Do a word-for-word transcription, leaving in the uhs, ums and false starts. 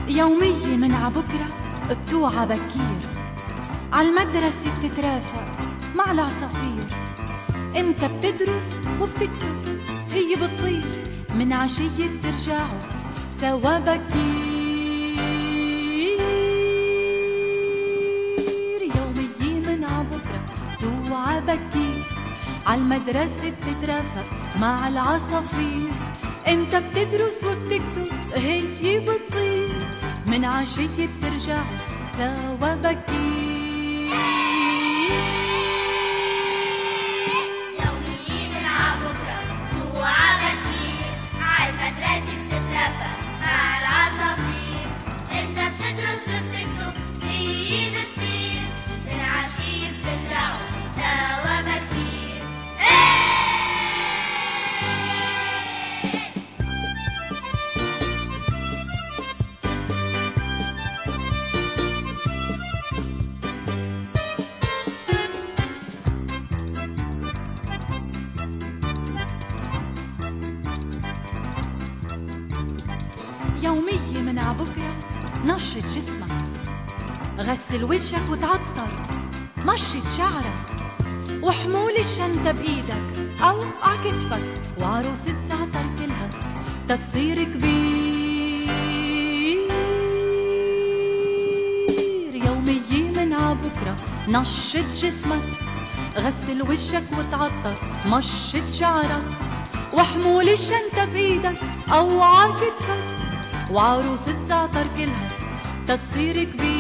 يومية من عبكرة بتوعى بكير، عالمدرسة بتترافق مع العصافير. امتى بتدرس وبتكتب هي بتطير، من عشية بترجعوا سوا بكير. يومية من عبكرة بتوعى بكير، عالمدرسة بتترافق مع العصافير. امتى بتدرس وبتكتب هي بتطير، من عشية بترجعوا سوا بكير. يومية من عبكرة بتوعى بكير، عالمدرسة بتترافق مع العصافير. امتى بتدرس وبتكتب هي بتطير، من عشية بترجعوا سوا بكير. يومية من عبكرة نشط جسمك، غسل وجهك وتعطر، مشط شعرك، وحمول الشنطة بإيدك أو عكتفك، وعروس الزعتر كلها تتصير كبير. يومية من عبكرة نشط جسمك، غسل وجهك وتعطر، مشط شعرك، وحمول الشنطة بإيدك أو عكتفك، وعروس الزعتر كلها تتصير كبير.